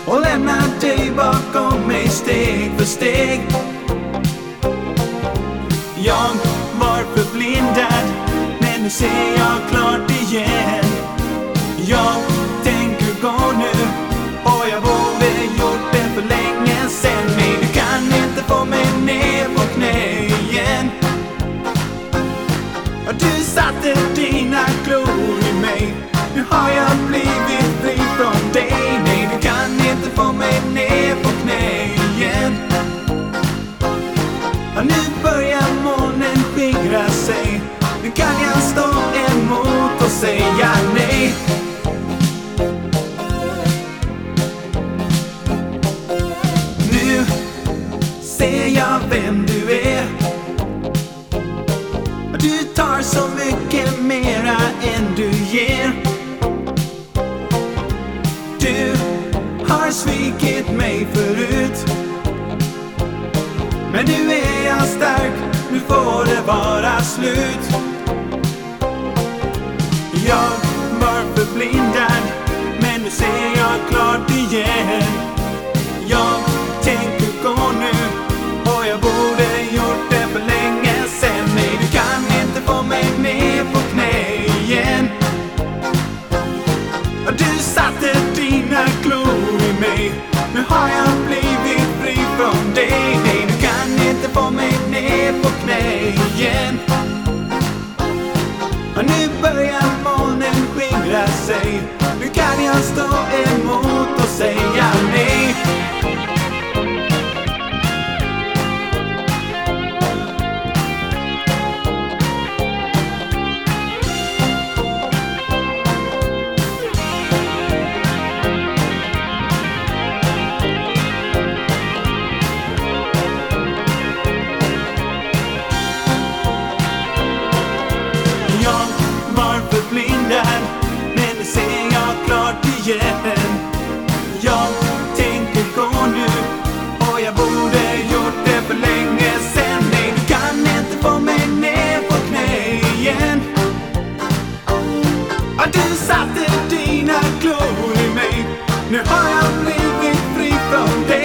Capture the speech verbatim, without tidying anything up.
och lämnar dig bakom mig steg för steg. Jag var förblindad, men nu ser jag klart igen. Jag tänker gå nu, och jag borde gjort det för länge sen. Men du kan inte få mig ner på knä igen. Du satte dina klor i mig, nu har jag blivit fri från dig. Nej, du kan inte få mig ner på knä igen. Och nu börjar molnen skingra sig, nu kan jag stå emot och säga nej. Nu ser jag vem du är. Du tar så mycket mera än du ger. Du har svikit mig förut, men nu är jag stark, nu får det vara slut. Jag var förblindad, men nu ser jag klart igen. Jag tänker gå nu, och jag borde gjort det för länge sen. Nej, du kan inte få mig ner på knä igen. Du satte dina klor i mig, nu har jag blivit fri från dig. Nej, du kan inte få mig ner på knä igen. Och nu börjar molnen skingra sig, nu kan jag stå emot och säga nej. Men nu ser jag klart igen. Jag tänker gå nu, och jag borde gjort det för länge sen. Nej, du kan inte få mig ner på knä igen. Och du satte dina klor i mig, nu har jag blivit fri från dig.